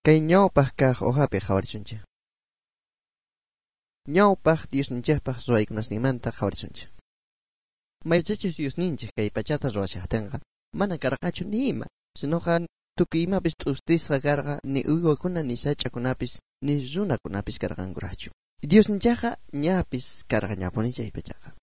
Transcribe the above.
Kay ñawpaq kaq uhapi qhawarisunchik. Ñawpaq Diosninchikpaq ruwaykunasninmanta qhawarisunchik. Maychachis Diosninchik kay pachata ruwashaqtinqa mana karqachu nima, sinoqa tukuy imapis t'ustisqa karqa ni uywakuna ni sach'akunapis ni runakunapis karqankuraqchu. Diosninchikqa ñapis karqa ñapuni chay pachaqa.